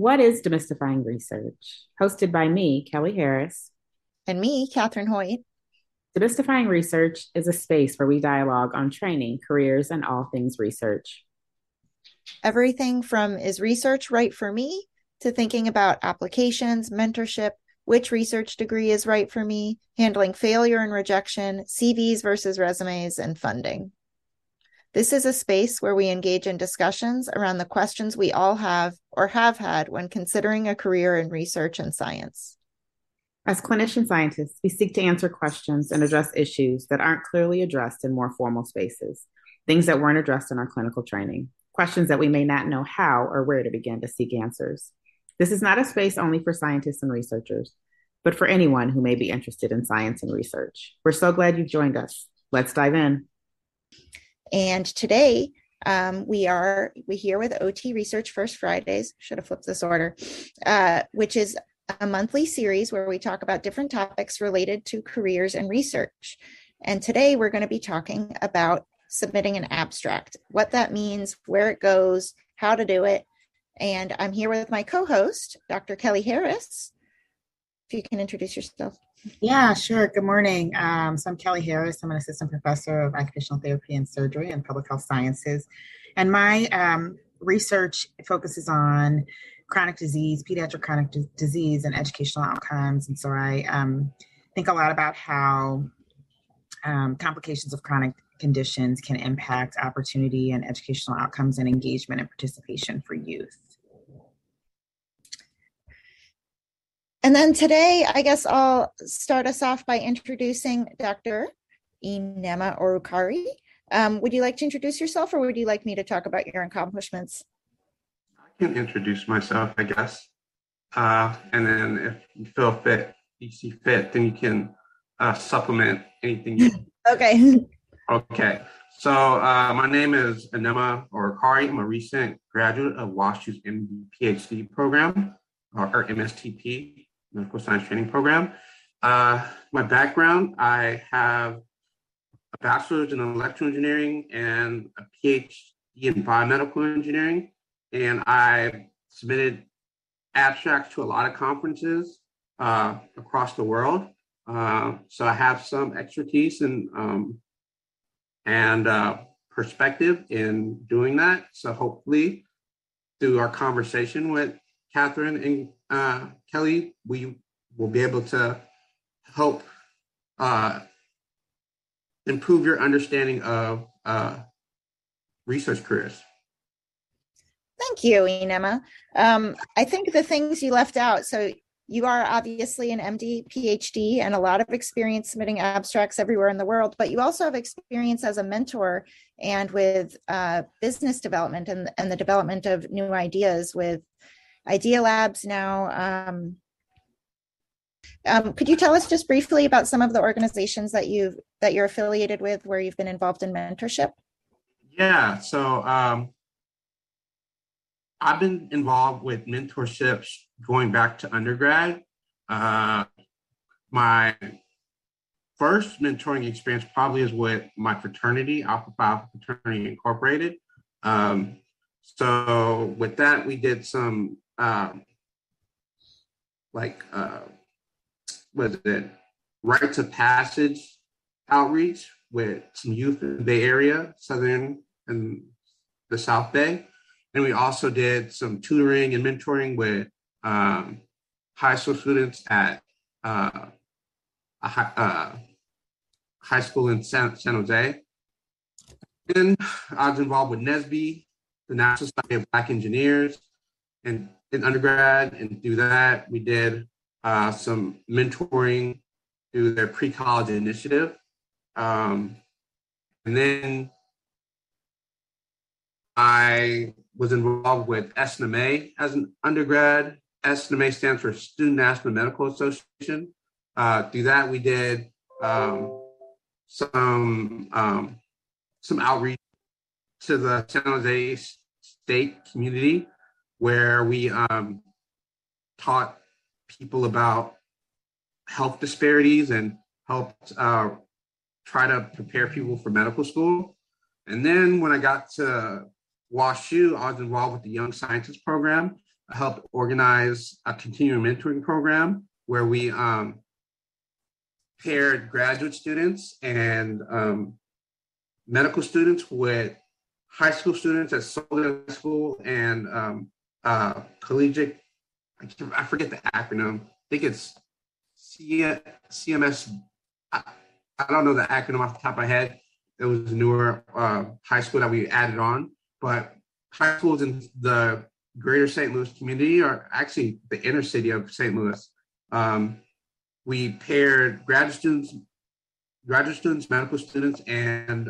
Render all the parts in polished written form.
What is Demystifying Research? Hosted by me, Kelly Harris. And me, Catherine Hoyt. Demystifying Research is a space where we dialogue on training, careers, and all things research. Everything from is research right for me to thinking about applications, mentorship, which research degree is right for me, handling failure and rejection, CVs versus resumes, and funding. This is a space where we engage in discussions around the questions we all have or have had when considering a career in research and science. As clinician scientists, we seek to answer questions and address issues that aren't clearly addressed in more formal spaces, things that weren't addressed in our clinical training, questions that we may not know how or where to begin to seek answers. This is not a space only for scientists and researchers, but for anyone who may be interested in science and research. We're so glad you've joined us. Let's dive in. And today we here with OT Research First Fridays. Should have flipped this order, which is a monthly series where we talk about different topics related to careers and research. And today we're going to be talking about submitting an abstract, what that means, where it goes, how to do it. And I'm here with my co-host, Dr. Kelly Harris. If you can introduce yourself. Yeah, sure. Good morning. So I'm Kelly Harris. I'm an assistant professor of occupational therapy and surgery and public health sciences. And my research focuses on chronic disease, pediatric chronic disease, and educational outcomes. And so I think a lot about how complications of chronic conditions can impact opportunity and educational outcomes and engagement and participation for youth. And then today, I guess I'll start us off by introducing Dr. Inema Orukari. Would you like to introduce yourself, or would you like me to talk about your accomplishments? I can introduce myself, I guess. And then if you see fit, then you can supplement anything you Okay. Okay. So my name is Inema Orukari. I'm a recent graduate of WashU's MD PhD program, or MSTP, Medical Science Training Program. My background, I have a bachelor's in electrical engineering and a PhD in biomedical engineering. And I submitted abstracts to a lot of conferences across the world. So I have some expertise and perspective in doing that. So hopefully through our conversation with Catherine and Kelly, we will be able to help improve your understanding of research careers. Thank you, Inema. I think the things you left out, so you are obviously an MD, PhD, and a lot of experience submitting abstracts everywhere in the world, but you also have experience as a mentor and with business development and the development of new ideas with Idea Labs now. Could you tell us just briefly about some of the organizations that you're affiliated with, where you've been involved in mentorship? Yeah, so I've been involved with mentorships going back to undergrad. My first mentoring experience probably is with my fraternity, Alpha Phi Alpha Fraternity Incorporated. So with that, we did some rites of passage outreach with some youth in the Bay Area, Southern and the South Bay. And we also did some tutoring and mentoring with high school students at a high school in San Jose. Then I was involved with NSBE, the National Society of Black Engineers, and in undergrad. And through that, we did some mentoring through their pre-college initiative. And then I was involved with SNMA as an undergrad. SNMA stands for Student National Medical Association. Through that, we did some outreach to the San Jose State community, where we taught people about health disparities and helped try to prepare people for medical school. And then when I got to WashU, I was involved with the Young Scientist program, helped organize a continuing mentoring program where we paired graduate students and medical students with high school students at Solon High School and collegiate, I forget the acronym. I think it's CMS. I don't know the acronym off the top of my head. It was a newer high school that we added on, but high schools in the greater St. Louis community, or actually the inner city of St. Louis, we paired graduate students, medical students, and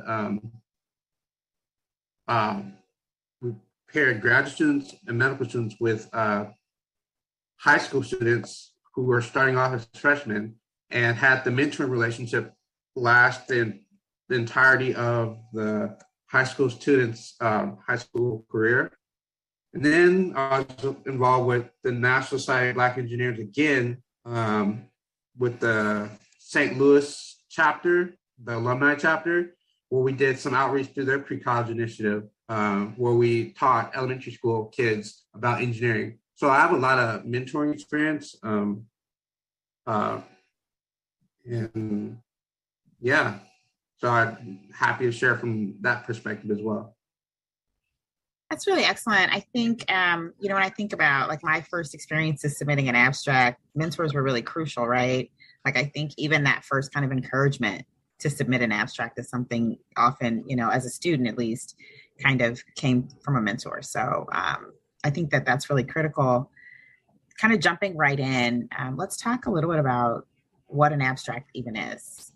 we paired graduate students and medical students with high school students who were starting off as freshmen, and had the mentoring relationship last the entirety of the high school students' high school career. And then I was involved with the National Society of Black Engineers again, with the St. Louis chapter, the alumni chapter, where we did some outreach through their pre-college initiative, where we taught elementary school kids about engineering. So I have a lot of mentoring experience. And yeah, so I'm happy to share from that perspective as well. That's really excellent. I think, when I think about like my first experiences submitting an abstract, mentors were really crucial, right? Like, I think even that first kind of encouragement to submit an abstract is something often, as a student at least, kind of came from a mentor. So I think that that's really critical. Kind of jumping right in, let's talk a little bit about what an abstract even is.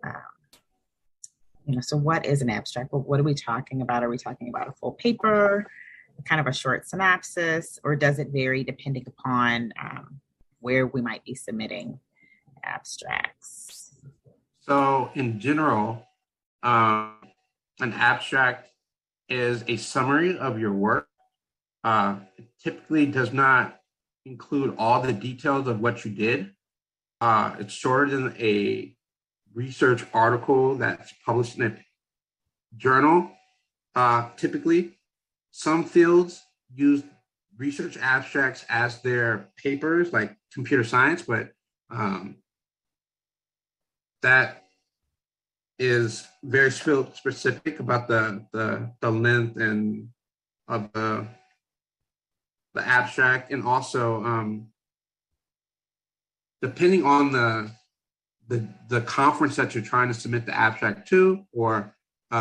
So what is an abstract? Well, what are we talking about? Are we talking about a full paper, kind of a short synopsis, or does it vary depending upon where we might be submitting abstracts? So in general, an abstract is a summary of your work. It typically does not include all the details of what you did. It's shorter than a research article that's published in a journal. Typically, some fields use research abstracts as their papers, like computer science, but that is very field specific about the length and of the abstract, and also depending on the conference that you're trying to submit the abstract to, or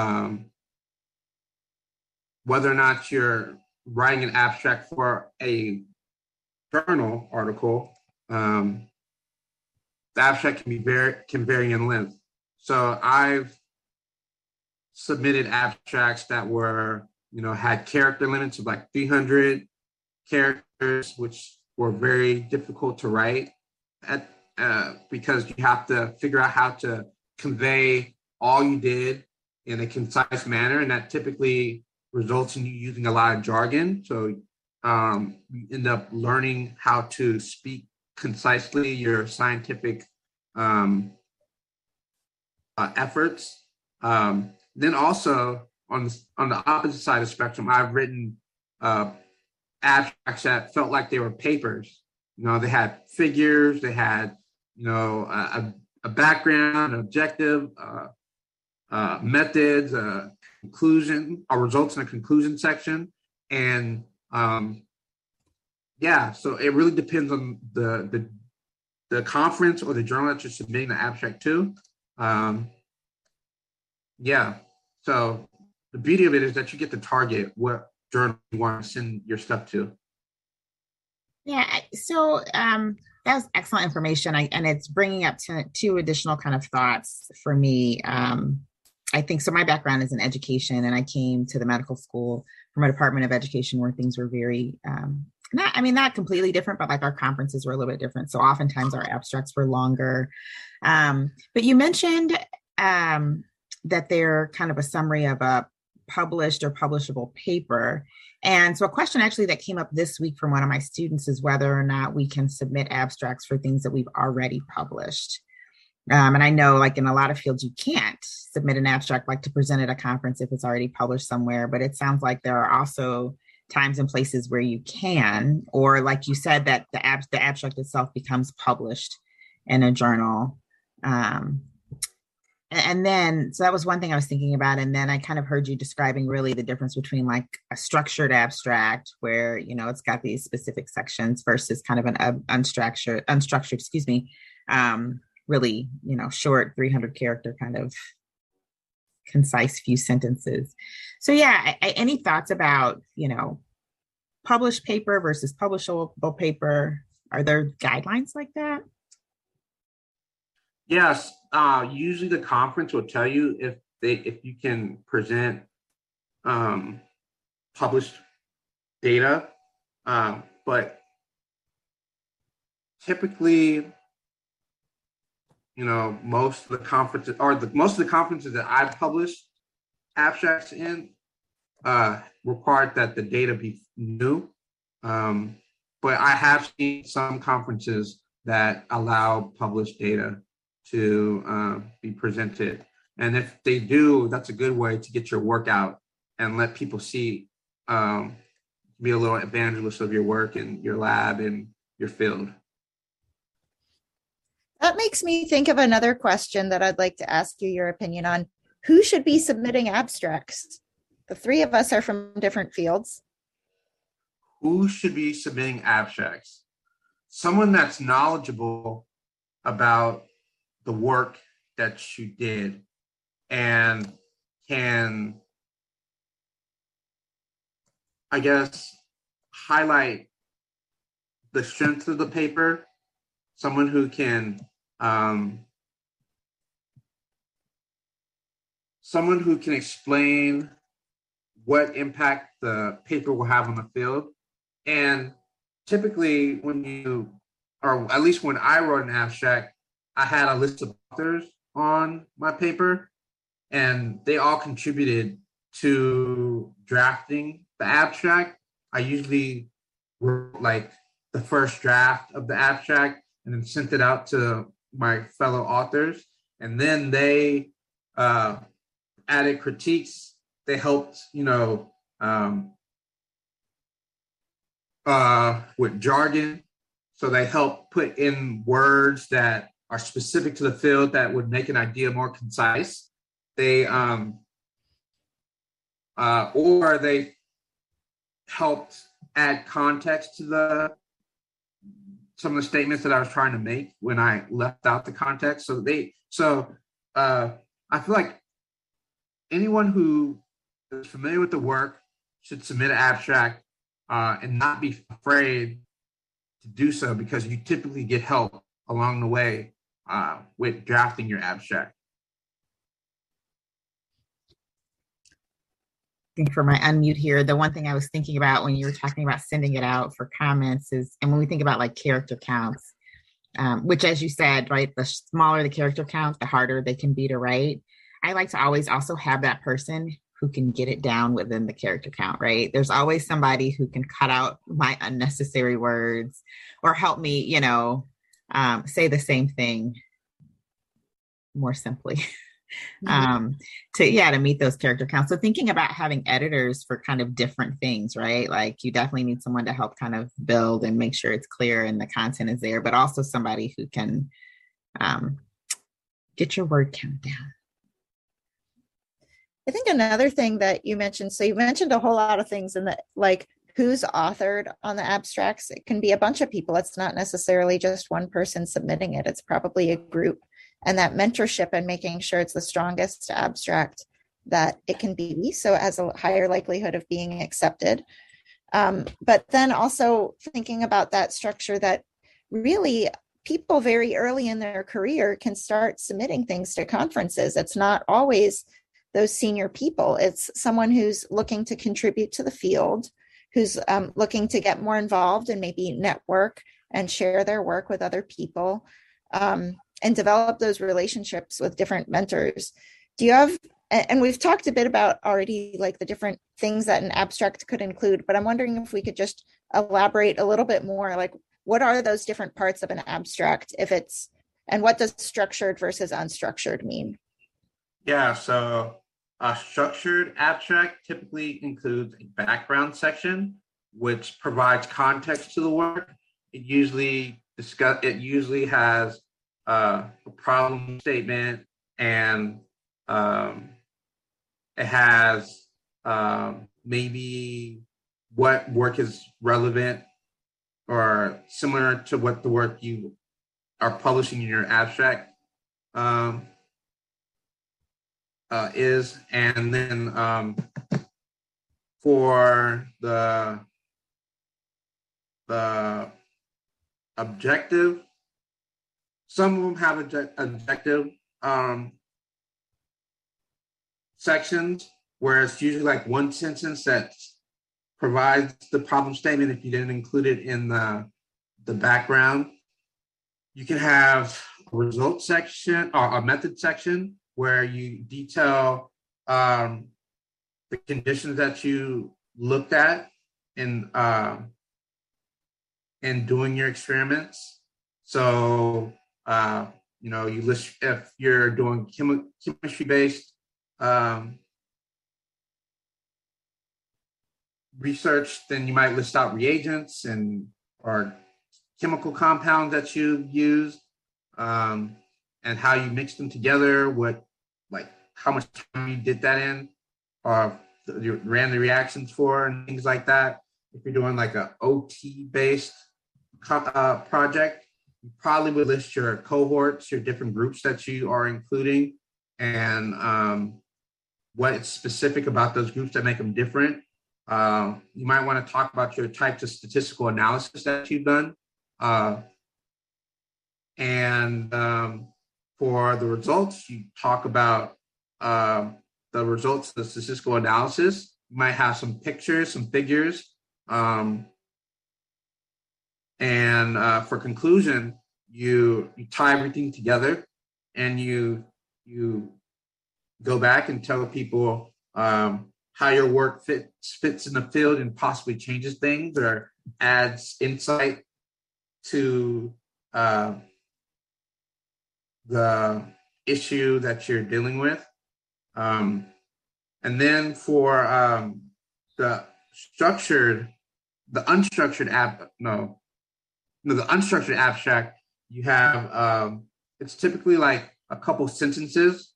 whether or not you're writing an abstract for a journal article, the abstract can vary in length. So I've submitted abstracts that were, had character limits of like 300 characters, which were very difficult to write because you have to figure out how to convey all you did in a concise manner, and that typically results in you using a lot of jargon. So you end up learning how to speak concisely your scientific efforts. Then also on the opposite side of the spectrum, I've written abstracts that felt like they were papers. They had figures, they had a background, an objective, methods, conclusion, or results in a conclusion section, and so it really depends on the conference or the journal that you're submitting the abstract to. So the beauty of it is that you get to target what journal you want to send your stuff to. Yeah, so that was excellent information, and it's bringing up two additional kind of thoughts for me. I think so. My background is in education, and I came to the medical school from a department of education where things were very not completely different, but like our conferences were a little bit different. So oftentimes our abstracts were longer. But you mentioned that they're kind of a summary of a published or publishable paper. And so a question actually that came up this week from one of my students is whether or not we can submit abstracts for things that we've already published. And I know like in a lot of fields, you can't submit an abstract like to present at a conference if it's already published somewhere, but it sounds like there are also times and places where you can, or like you said, that the abstract itself becomes published in a journal. And then, so that was one thing I was thinking about. And then I kind of heard you describing really the difference between like a structured abstract where, you know, it's got these specific sections versus kind of an unstructured, excuse me, really, you know, short 300 character kind of concise few sentences. So yeah, any thoughts about, you know, published paper versus publishable paper? Are there guidelines like that? Yes, usually the conference will tell you if you can present published data, but typically, you know, most of the conferences that I've published abstracts in required that the data be new, but I have seen some conferences that allow published data to be presented. And if they do, that's a good way to get your work out and let people see, be a little evangelist of your work and your lab and your field. That makes me think of another question that I'd like to ask you your opinion on. Who should be submitting abstracts? The three of us are from different fields. Who should be submitting abstracts? Someone that's knowledgeable about the work that you did and can, I guess, highlight the strength of the paper. Someone who can explain what impact the paper will have on the field. And typically or at least when I wrote an abstract, I had a list of authors on my paper, and they all contributed to drafting the abstract. I usually wrote like the first draft of the abstract and then sent it out to my fellow authors. And then they added critiques. They helped, you know, with jargon. So they helped put in words that are specific to the field that would make an idea more concise. They or they helped add context to some of the statements that I was trying to make when I left out the context. So I feel like anyone who is familiar with the work should submit an abstract and not be afraid to do so, because you typically get help along the way with drafting your abstract. I think for my unmute here, the one thing I was thinking about when you were talking about sending it out for comments is, and when we think about like character counts, which, as you said, right, the smaller the character count, the harder they can be to write. I like to always also have that person who can get it down within the character count, right? There's always somebody who can cut out my unnecessary words or help me, you know, say the same thing more simply. To meet those character counts. So thinking about having editors for kind of different things, right? Like you definitely need someone to help kind of build and make sure it's clear and the content is there, but also somebody who can get your word count down. I think another thing that you mentioned, so you mentioned a whole lot of things in that, like who's authored on the abstracts. It can be a bunch of people. It's not necessarily just one person submitting it. It's probably a group. And that mentorship and making sure it's the strongest abstract that it can be, so it has a higher likelihood of being accepted. But then also thinking about that structure that really people very early in their career can start submitting things to conferences. It's not always those senior people. It's someone who's looking to contribute to the field, who's looking to get more involved and maybe network and share their work with other people. And develop those relationships with different mentors. Do you have, and we've talked a bit about already like the different things that an abstract could include, but I'm wondering if we could just elaborate a little bit more, like what are those different parts of an abstract, and what does structured versus unstructured mean? Yeah, so A structured abstract typically includes a background section, which provides context to the work. It usually has a problem statement, and it has maybe what work is relevant or similar to what the work you are publishing in your abstract is. And then for the objective, some of them have objective sections where it's usually like one sentence that provides the problem statement if you didn't include it in the background. You can have a result section or a method section where you detail the conditions that you looked at in doing your experiments. So, you list, if you're doing chemistry-based research, then you might list out reagents or chemical compounds that you use, and how you mix them together, how much time you did that in, or you ran the reactions for, and things like that. If you're doing like a OT-based project, you probably would list your cohorts, your different groups that you are including, and what is specific about those groups that make them different. You might want to talk about your types of statistical analysis that you've done. And for the results, you talk about the results of the statistical analysis. You might have some pictures, some figures. And for conclusion, you tie everything together, and you go back and tell people how your work fits in the field and possibly changes things or adds insight to the issue that you're dealing with. And then for the unstructured abstract, you have it's typically like a couple sentences,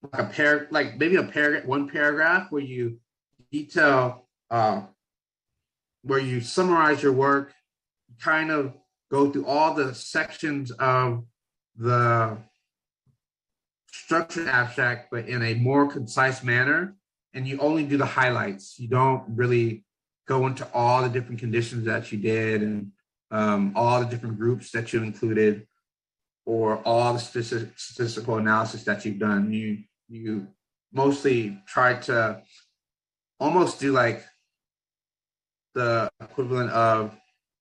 one paragraph where you detail, where you summarize your work, kind of go through all the sections of the structured abstract, but in a more concise manner, and you only do the highlights. You don't really go into all the different conditions that you did, and all the different groups that you included, or all the statistical analysis that you've done. You mostly try to almost do like the equivalent of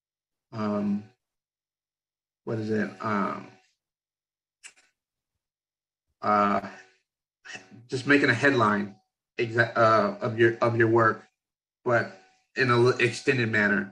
just making a headline of your work, but in an extended manner.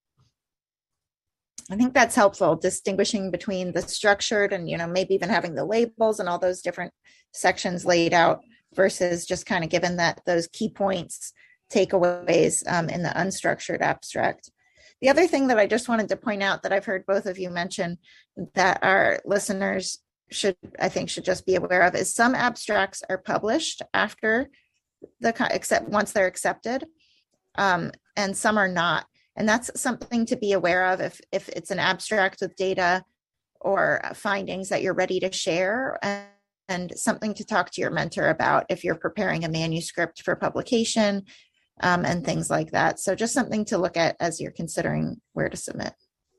I think that's helpful, distinguishing between the structured and, maybe even having the labels and all those different sections laid out versus just kind of given that those key points, takeaways in the unstructured abstract. The other thing that I just wanted to point out that I've heard both of you mention that our listeners should just be aware of is some abstracts are published after except once they're accepted, and some are not. And that's something to be aware of if it's an abstract with data or findings that you're ready to share, and something to talk to your mentor about if you're preparing a manuscript for publication, and things like that. So just something to look at as you're considering where to submit.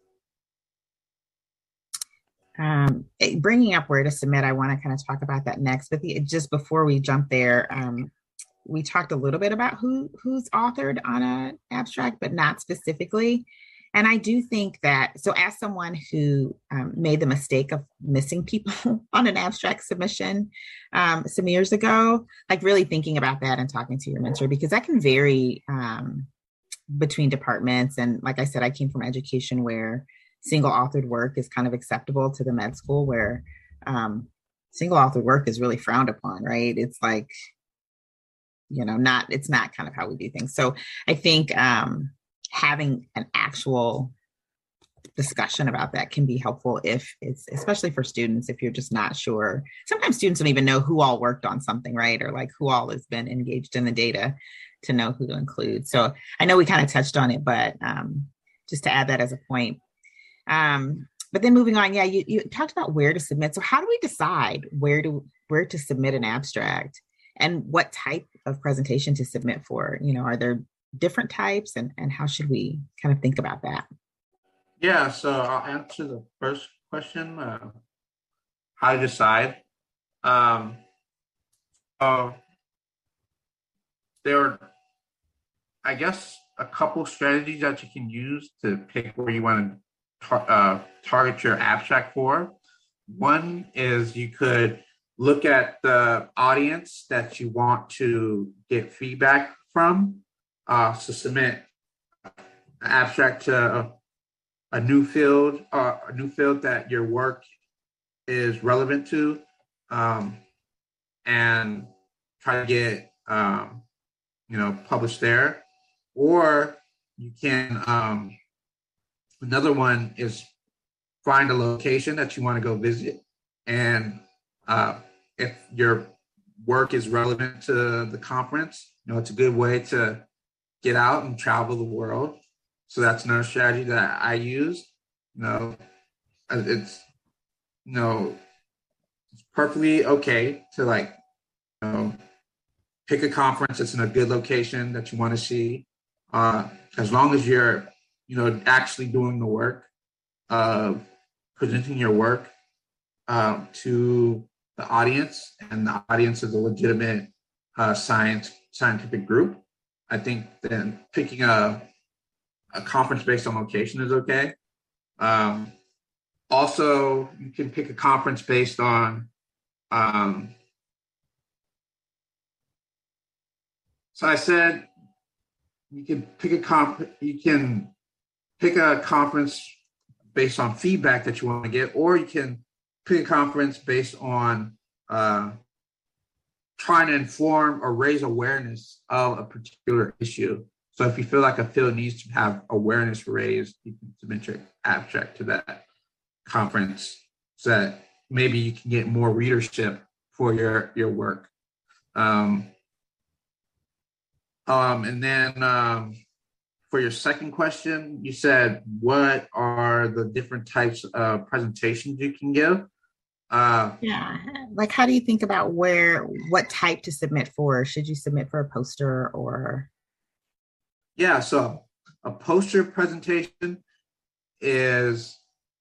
Bringing up where to submit, I want to kind of talk about that next. But just before we jump there, we talked a little bit about who's authored on an abstract, but not specifically. And I do think that, so as someone who made the mistake of missing people on an abstract submission some years ago, like really thinking about that and talking to your mentor, because that can vary between departments. And like I said, I came from education where single authored work is kind of acceptable, to the med school where single authored work is really frowned upon, right? It's like, it's not kind of how we do things. So I think having an actual discussion about that can be helpful if it's, especially for students, if you're just not sure. Sometimes students don't even know who all worked on something, right? Or like who all has been engaged in the data to know who to include. So I know we kind of touched on it, but just to add that as a point. But then moving on, you talked about where to submit. So how do we decide where to submit an abstract and what type of presentation to submit for? Are there different types, and how should we kind of think about that? Yeah, so I'll answer the first question, how to decide. There are, I guess, a couple strategies that you can use to pick where you want to target your abstract for. One is you could look at the audience that you want to get feedback from. So submit an abstract to a new field that your work is relevant to, and try to get published there. Or you can another one is find a location that you want to go visit, and if your work is relevant to the conference, it's a good way to get out and travel the world. So that's another strategy that I use. It's it's perfectly okay to pick a conference that's in a good location that you want to see, as long as you're actually doing the work of presenting your work to the audience, and the audience is a legitimate scientific group. I think then picking a conference based on location is okay. Also, you can pick a conference based on, so I said you can pick a conference based on feedback that you want to get, or you can pick a conference based on trying to inform or raise awareness of a particular issue. So if you feel like a field needs to have awareness raised, you can submit your abstract to that conference so that maybe you can get more readership for your work. And then for your second question, you said, what are the different types of presentations you can give? Like how do you think about what type to submit for? Should you submit for a poster or? Yeah, so a poster presentation is,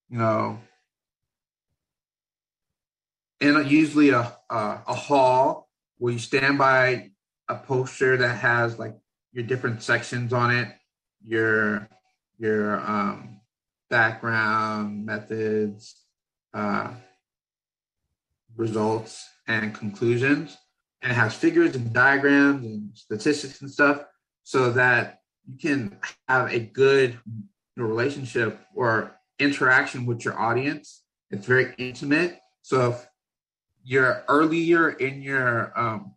in usually a hall where you stand by a poster that has like your different sections on it, your background, methods, results, and conclusions, and it has figures and diagrams and statistics and stuff, so that you can have a good relationship or interaction with your audience. It's very intimate. So if you're earlier in your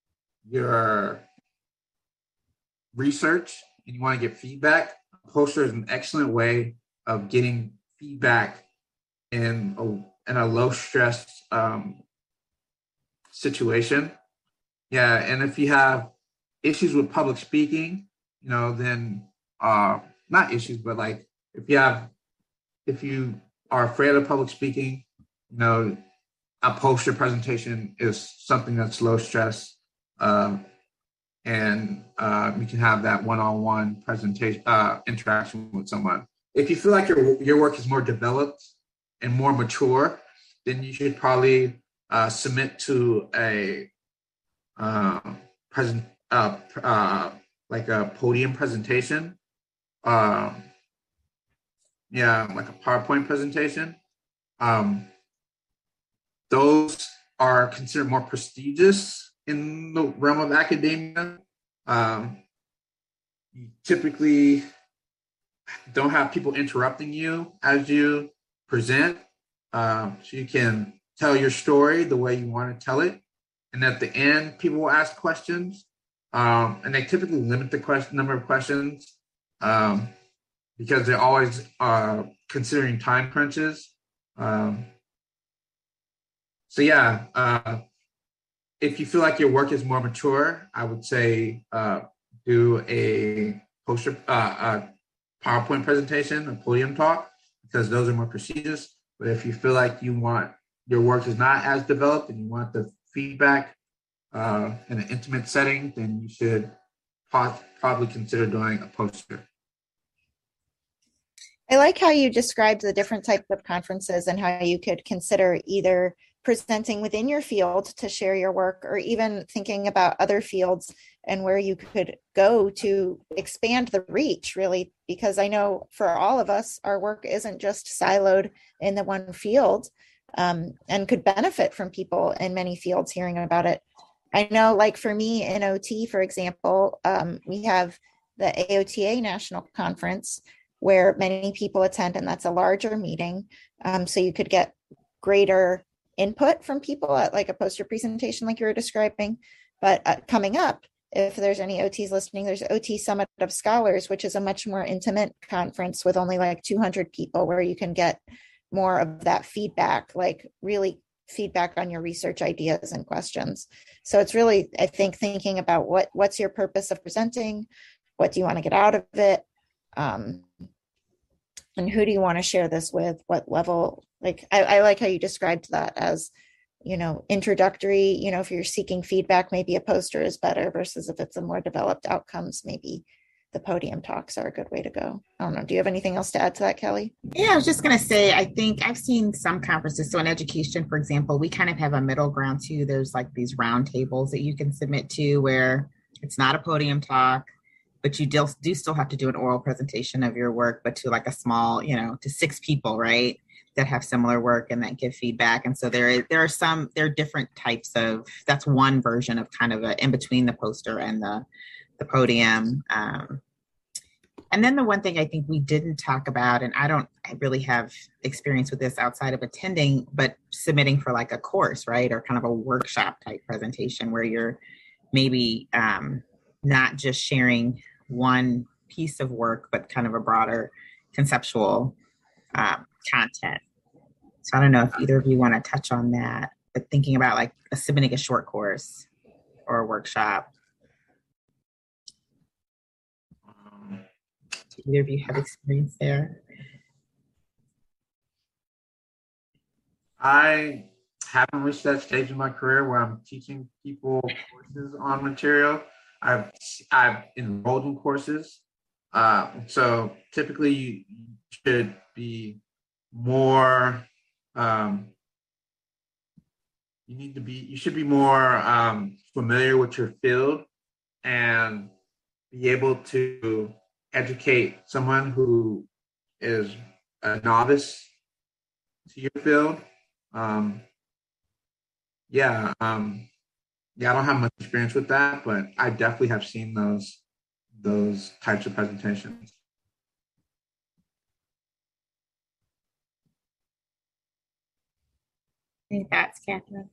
research and you want to get feedback, a poster is an excellent way of getting feedback in a low stress situation. Yeah, and if you have issues with public speaking, then not issues, but like if you are afraid of public speaking, a poster presentation is something that's low stress, and you can have that one-on-one presentation interaction with someone. If you feel like your work is more developed and more mature, then you should probably submit to a like a podium presentation, like a PowerPoint presentation. Those are considered more prestigious in the realm of academia. You typically don't have people interrupting you as you present, so you can tell your story the way you want to tell it. And at the end, people will ask questions. And they typically limit the number of questions because they're always considering time crunches. So yeah, if you feel like your work is more mature, I would say do a poster, a PowerPoint presentation, a podium talk, because those are more prestigious. But if you feel like your work is not as developed and you want the feedback in an intimate setting, then you should probably consider doing a poster. I like how you described the different types of conferences and how you could consider either presenting within your field to share your work or even thinking about other fields and where you could go to expand the reach, really, because I know for all of us, our work isn't just siloed in the one field, and could benefit from people in many fields hearing about it. I know, like for me in OT, for example, we have the AOTA National Conference where many people attend, and that's a larger meeting. So you could get greater input from people at like a poster presentation like you were describing. But coming up, if there's any OTs listening, there's OT Summit of Scholars, which is a much more intimate conference with only like 200 people, where you can get more of that feedback, like really feedback on your research ideas and questions. So it's really, I think, thinking about what's your purpose of presenting, what do you want to get out of it, and who do you want to share this with, what level. Like I like how you described that as, introductory. If you're seeking feedback, maybe a poster is better, versus if it's a more developed outcomes, maybe the podium talks are a good way to go. I don't know. Do you have anything else to add to that, Kelly? Yeah, I was just going to say, I think I've seen some conferences. So in education, for example, we kind of have a middle ground too. There's like these round tables that you can submit to where it's not a podium talk, but you do still have to do an oral presentation of your work, but to like a small, to 6 people, right, that have similar work and that give feedback. And so there are different types of, that's one version of kind of a in between the poster and the podium. And then the one thing I think we didn't talk about, and I really have experience with this outside of attending, but submitting for like a course, right? Or kind of a workshop type presentation where you're maybe not just sharing one piece of work, but kind of a broader conceptual content. So I don't know if either of you want to touch on that, but thinking about like submitting a short course or a workshop. Do either of you have experience there? I haven't reached that stage in my career where I'm teaching people courses on material. I've enrolled in courses. So typically you should be more, you should be more familiar with your field and be able to educate someone who is a novice to your field. I don't have much experience with that, but I definitely have seen those types of presentations. Any thoughts, Catherine?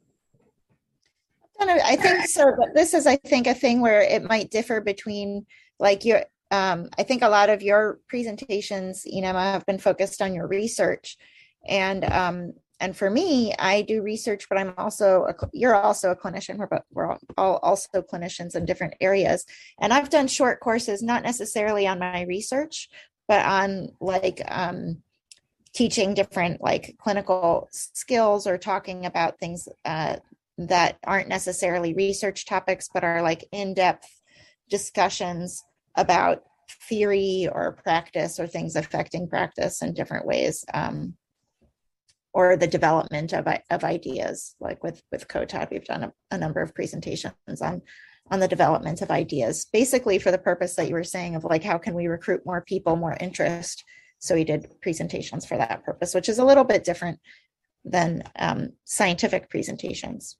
I think so, but this is, I think, a thing where it might differ between like your, I think a lot of your presentations, have been focused on your research, and for me, I do research, but you're also a clinician. We're all also clinicians in different areas, and I've done short courses, not necessarily on my research, but on like teaching different like clinical skills or talking about things that aren't necessarily research topics, but are like in-depth discussions about theory or practice or things affecting practice in different ways, or the development of ideas. Like with COTAD, we've done a number of presentations on the development of ideas, basically for the purpose that you were saying of like, how can we recruit more people, more interest? So we did presentations for that purpose, which is a little bit different than scientific presentations.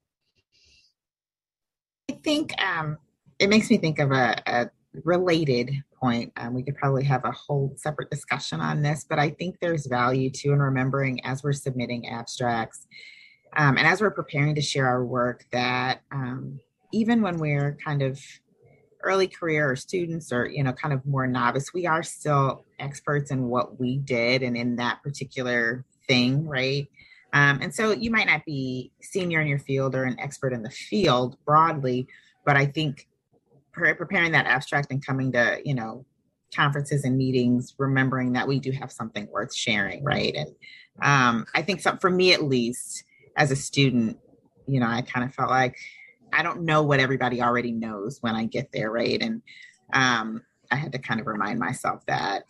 I think it makes me think of a related point. We could probably have a whole separate discussion on this, but I think there's value too in remembering as we're submitting abstracts and as we're preparing to share our work that even when we're kind of early career or students or, kind of more novice, we are still experts in what we did and in that particular thing, right? And so you might not be senior in your field or an expert in the field broadly, but I think preparing that abstract and coming to, conferences and meetings, remembering that we do have something worth sharing, right? And I think for me, at least, as a student, I kind of felt like I don't know what everybody already knows when I get there, right? And I had to kind of remind myself that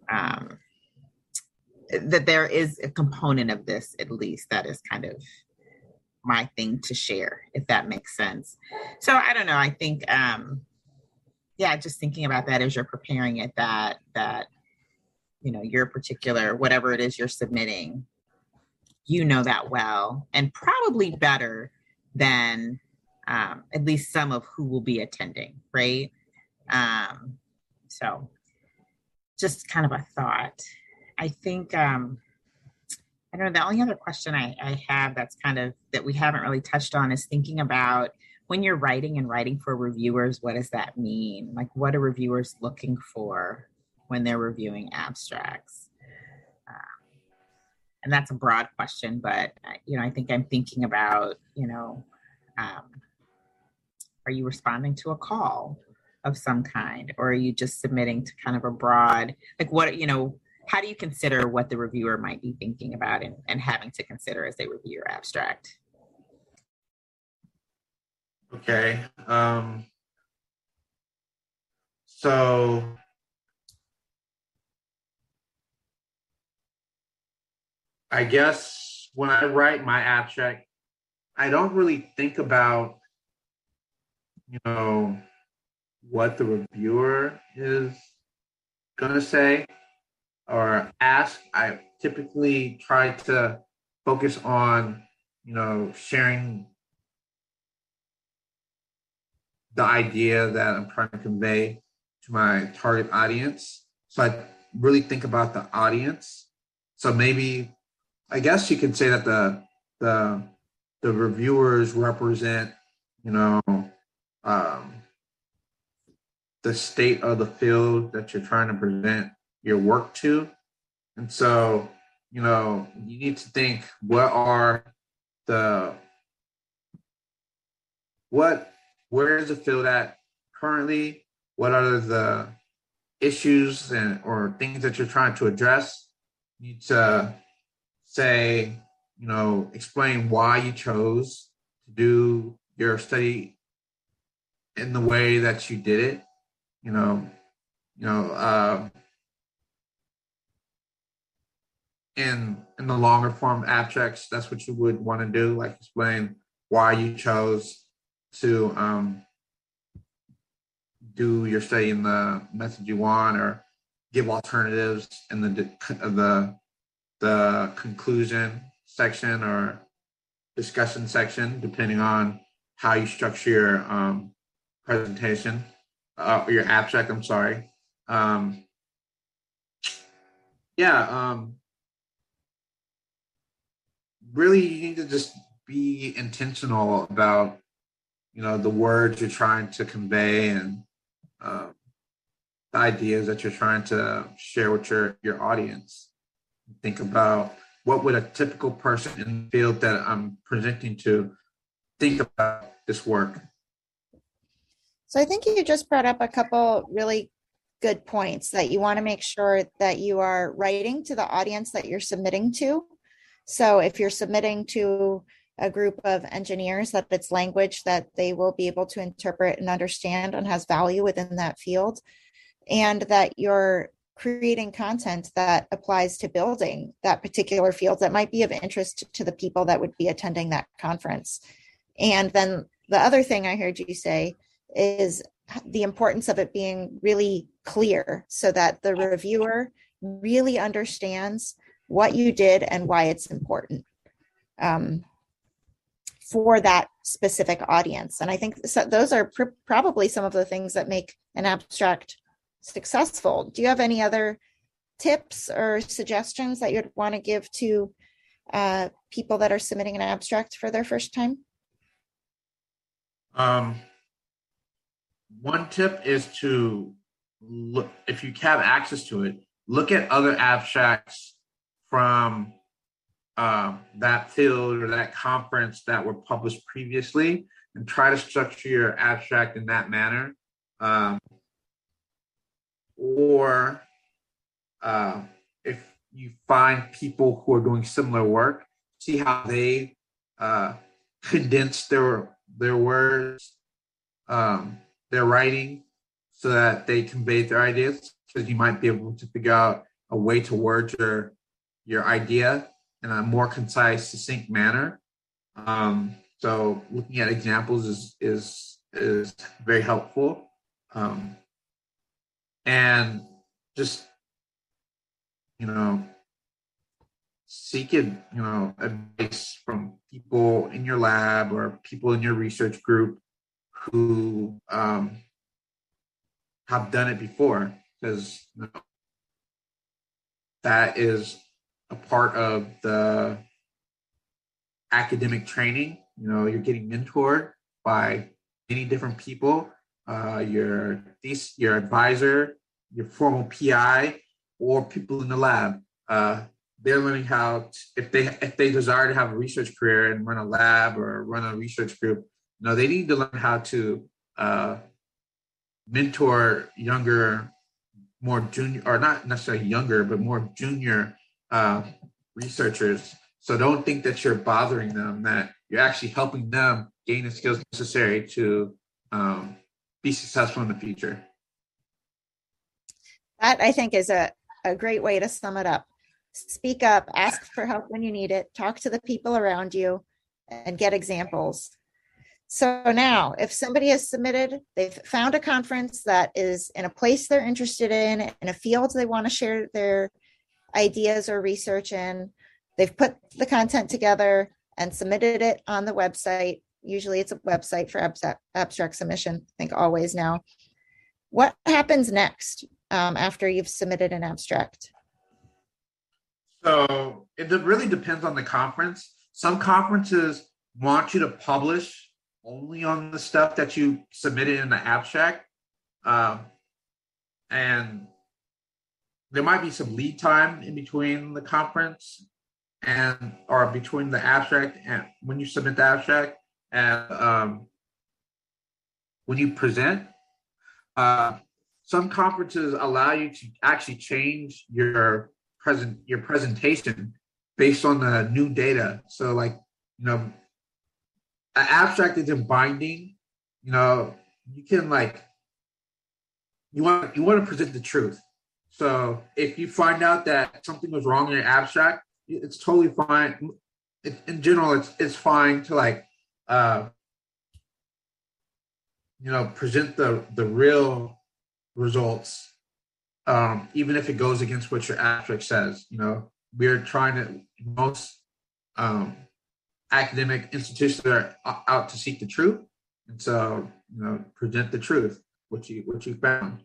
that there is a component of this, at least, that is kind of my thing to share, if that makes sense. So I don't know. I think, just thinking about that as you're preparing it, that your particular, whatever it is you're submitting, that well, and probably better than at least some of who will be attending, right? So just kind of a thought. I think, I don't know, the only other question I have that's kind of, that we haven't really touched on is thinking about when you're writing for reviewers, what does that mean? Like, what are reviewers looking for when they're reviewing abstracts? And that's a broad question, but, I think I'm thinking about, are you responding to a call of some kind, or are you just submitting to kind of a broad, like what, how do you consider what the reviewer might be thinking about and having to consider as they review your abstract? Okay. So I guess when I write my abstract, I don't really think about, what the reviewer is going to say or ask. I typically try to focus on, sharing the idea that I'm trying to convey to my target audience. So I really think about the audience. So maybe, I guess you could say that the reviewers represent, the state of the field that you're trying to present your work to. And so, you need to think, where is the field at currently? What are the issues or things that you're trying to address? You need to say, explain why you chose to do your study in the way that you did it. In the longer form abstracts, that's what you would want to do, like explain why you chose to do your study in the method you want, or give alternatives in the conclusion section or discussion section, depending on how you structure your presentation, your abstract, I'm sorry. Really, you need to just be intentional about, the words you're trying to convey and the ideas that you're trying to share with your audience. Think about, what would a typical person in the field that I'm presenting to think about this work? So I think you just brought up a couple really good points, that you want to make sure that you are writing to the audience that you're submitting to. So if you're submitting to a group of engineers, that it's language that they will be able to interpret and understand and has value within that field, and that you're creating content that applies to building that particular field that might be of interest to the people that would be attending that conference. And then the other thing I heard you say is the importance of it being really clear, so that the reviewer really understands what you did and why it's important for that specific audience. And I think those are probably some of the things that make an abstract successful. Do you have any other tips or suggestions that you'd want to give to people that are submitting an abstract for their first time? one tip is to look, if you have access to it, look at other abstracts from that field or that conference that were published previously, and try to structure your abstract in that manner. Or if you find people who are doing similar work, see how they condense their words, their writing, so that they convey their ideas. Because you might be able to figure out a way to word your idea in a more concise, succinct manner. So looking at examples is very helpful. And just, seeking, advice from people in your lab or people in your research group who have done it before, because that is a part of the academic training. You're getting mentored by many different people, your advisor, your formal PI, or people in the lab. They're learning how if they desire to have a research career and run a lab or run a research group, they need to learn how to mentor younger, more junior, or not necessarily younger, but more junior researchers. So don't think that you're bothering them, that you're actually helping them gain the skills necessary to be successful in the future. That, I think, is a great way to sum it up. Speak up, ask for help when you need it, talk to the people around you, and get examples. So now, if somebody has submitted, they've found a conference that is in a place they're interested in a field they want to share their ideas or research in, they've put the content together and submitted it on the website. Usually it's a website for abstract submission, I think always now. What happens next after you've submitted an abstract? So it really depends on the conference. Some conferences want you to publish only on the stuff that you submitted in the abstract. And there might be some lead time in between the conference or between the abstract and when you submit the abstract and when you present. Some conferences allow you to actually change your presentation based on the new data. So an abstract isn't binding. You can you want to present the truth. So if you find out that something was wrong in your abstract, it's totally fine. In general, it's fine to present the real results, even if it goes against what your abstract says. We're trying to, most academic institutions are out to seek the truth, and so present the truth, what you found.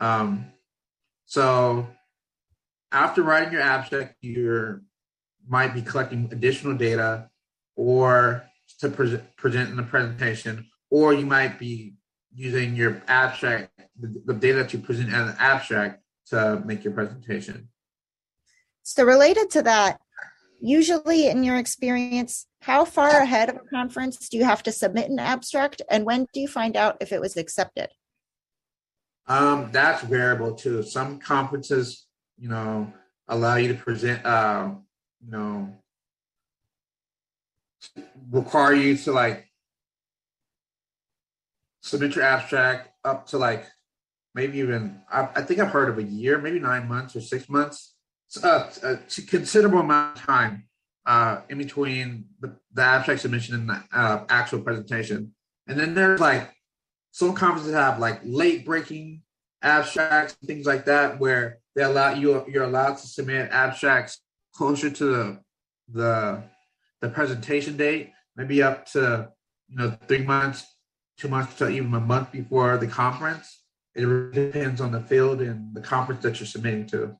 So after writing your abstract, you might be collecting additional data, or to present in the presentation, or you might be using your abstract, the data that you present as an abstract, to make your presentation. So related to that, usually in your experience, how far ahead of a conference do you have to submit an abstract, and when do you find out if it was accepted? That's variable too. Some conferences, allow you to present, require you to submit your abstract up to maybe even, I think I've heard of a year, maybe 9 months or 6 months. It's a considerable amount of time in between the abstract submission and the actual presentation. And then there's some conferences have late breaking abstracts and things like that, where you're allowed to submit abstracts closer to the presentation date, maybe up to 3 months, 2 months to even a month before the conference. It really depends on the field and the conference that you're submitting to.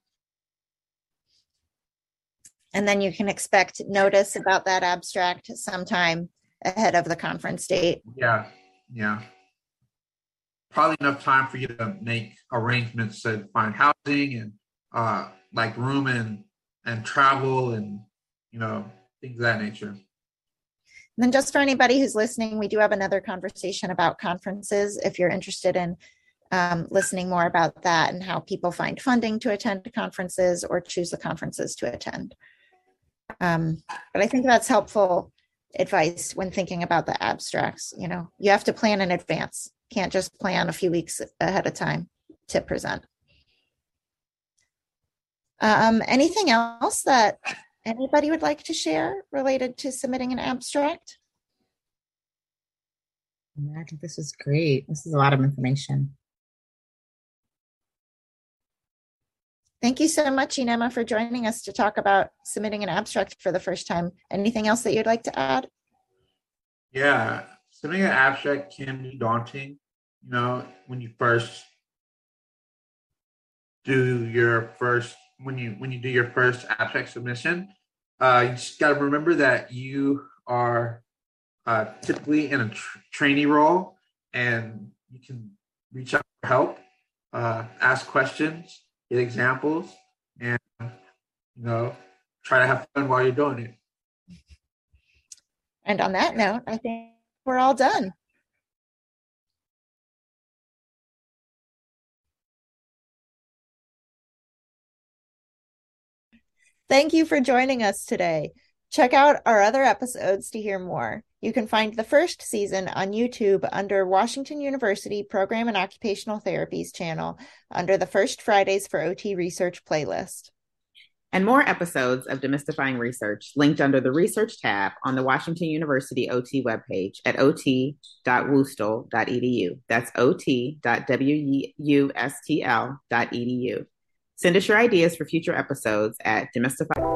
And then you can expect notice about that abstract sometime ahead of the conference date. Yeah. probably enough time for you to make arrangements to find housing and like room and travel and, things of that nature. And then just for anybody who's listening, we do have another conversation about conferences if you're interested in listening more about that and how people find funding to attend conferences or choose the conferences to attend. But I think that's helpful advice when thinking about the abstracts. You have to plan in advance. Can't just plan a few weeks ahead of time to present. Anything else that anybody would like to share related to submitting an abstract? I think this is great. This is a lot of information. Thank you so much, Enema, for joining us to talk about submitting an abstract for the first time. Anything else that you'd like to add? Yeah, submitting an abstract can be daunting, when you first do your first abstract submission. You just got to remember that you are typically in a trainee role, and you can reach out for help, ask questions, get examples, and try to have fun while you're doing it. And on that note, I think we're all done. Thank you for joining us today. Check out our other episodes to hear more. You can find the first season on YouTube under Washington University Program and Occupational Therapies channel under the First Fridays for OT Research playlist. And more episodes of Demystifying Research linked under the Research tab on the Washington University OT webpage at ot.wustl.edu. That's ot.wustl.edu. Send us your ideas for future episodes at demystify.